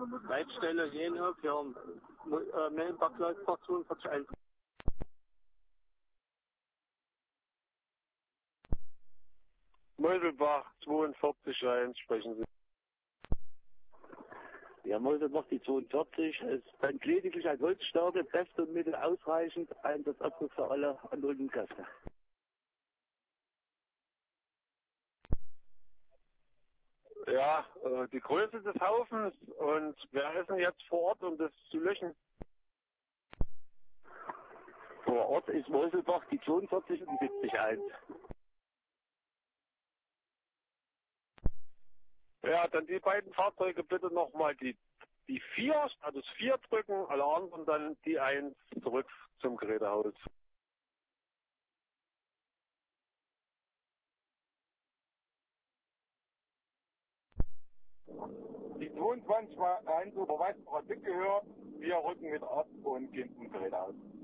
Leitstelle Jena für Mellenbach-Läufer 42.1. Meuselbach 42.1 sprechen Sie. Ja, Meuselbach die 42 ist dann lediglich als Holzstärke, Best und Mittel ausreichend, Einsatzabruf für alle anderen Kräfte. Ja, die Größe des Haufens und wer ist denn jetzt vor Ort, um das zu löschen? Vor Ort ist Meuselbach die 42 und 70.1. Ja, dann die beiden Fahrzeuge bitte nochmal die 4, statt das 4 drücken, alle anderen dann die 1 zurück zum Gerätehaus. Die 22 war ein Überweisungsrat mitgehört. Wir rücken mit ab und gehen zum Gerätehaus.